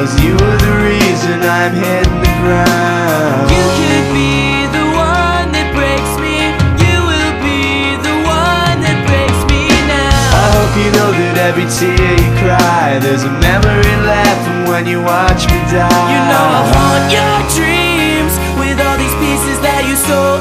Cause you were the reason I'm hitting the ground. You could be the one that breaks me. You will be the one that breaks me now. I hope you know that every tear you cry, there's a memory left from when you watch me die. You know I'll haunt your dreams with all these pieces that you stole.